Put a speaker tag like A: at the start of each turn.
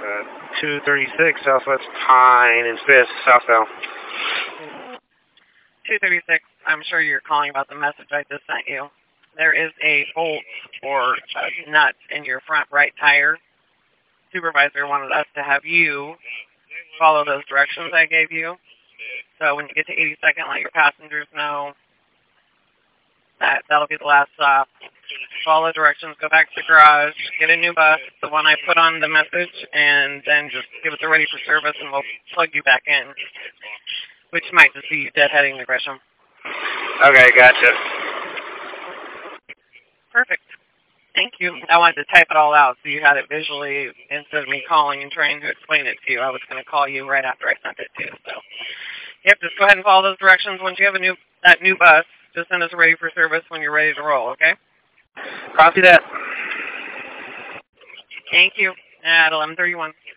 A: 236 Southwest Pine and Fifth, Southbound.
B: 236, I'm sure you're calling about the message I just sent you. There is a bolt or a nut in your front right tire. Supervisor wanted us to have you follow those directions I gave you. So when you get to 82nd, let your passengers know that'll be the last stop. Follow the directions, go back to the garage, get a new bus, the one I put on the message, and then just give it the ready for service, and we'll plug you back in, which might just be deadheading the Gresham.
A: Okay, gotcha.
B: Perfect. Thank you. I wanted to type it all out so you had it visually instead of me calling and trying to explain it to you. I was going to call you right after I sent it to you. So, yep, just go ahead and follow those directions. Once you have that new bus, just send us a ready for service when you're ready to roll, okay?
A: Copy that.
B: Thank you. At 11:31.